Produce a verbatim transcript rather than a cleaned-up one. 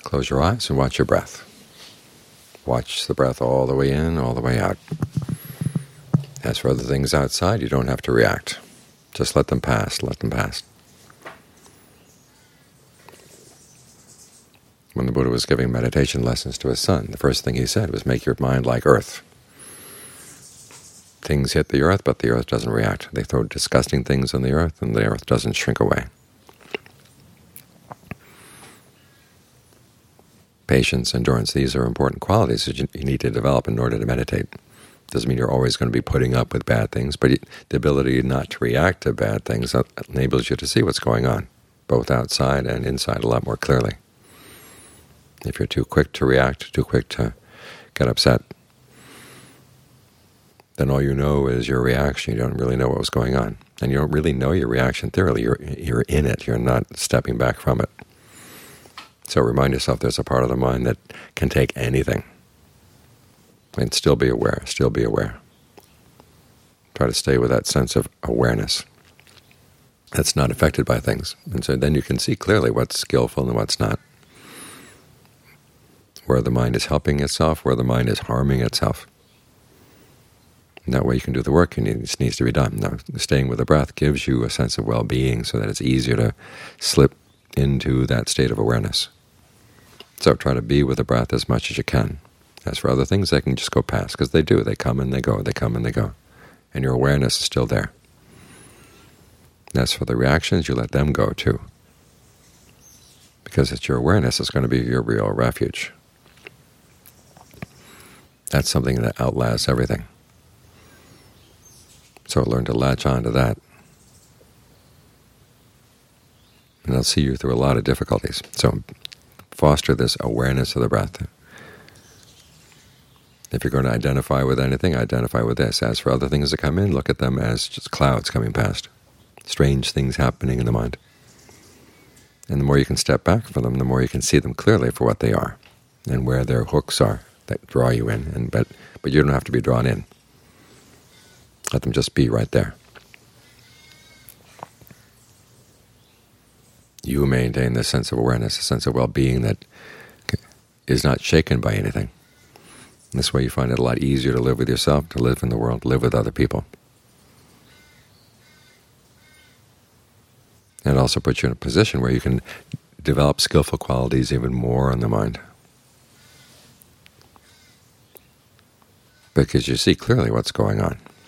Close your eyes and watch your breath. Watch the breath all the way in, all the way out. As for other things outside, you don't have to react. Just let them pass, let them pass. When the Buddha was giving meditation lessons to his son, the first thing he said was, make your mind like earth. Things hit the earth, but the earth doesn't react. They throw disgusting things on the earth, and the earth doesn't shrink away. Patience, endurance, these are important qualities that you need to develop in order to meditate. Doesn't mean you're always going to be putting up with bad things, but the ability not to react to bad things enables you to see what's going on, both outside and inside, a lot more clearly. If you're too quick to react, too quick to get upset, then all you know is your reaction. You don't really know what was going on. And you don't really know your reaction thoroughly. You're, you're in it. You're not stepping back from it. So remind yourself there's a part of the mind that can take anything. And still be aware, still be aware. Try to stay with that sense of awareness that's not affected by things. And so then you can see clearly what's skillful and what's not, where the mind is helping itself, where the mind is harming itself. And that way you can do the work that needs, needs to be done. Now, staying with the breath gives you a sense of well-being so that it's easier to slip into that state of awareness. So try to be with the breath as much as you can. As for other things, they can just go past, because they do. They come and they go. They come and they go. And your awareness is still there. As for the reactions, you let them go too, because it's your awareness that's going to be your real refuge. That's something that outlasts everything. So learn to latch on to that. And it'll see you through a lot of difficulties. So foster this awareness of the breath. If you're going to identify with anything, identify with this. As for other things that come in, look at them as just clouds coming past, strange things happening in the mind. And the more you can step back from them, the more you can see them clearly for what they are and where their hooks are that draw you in. And but but you don't have to be drawn in. Let them just be right there. You maintain this sense of awareness, a sense of well-being that is not shaken by anything. This way you find it a lot easier to live with yourself, to live in the world, live with other people. And it also puts you in a position where you can develop skillful qualities even more in the mind, because you see clearly what's going on.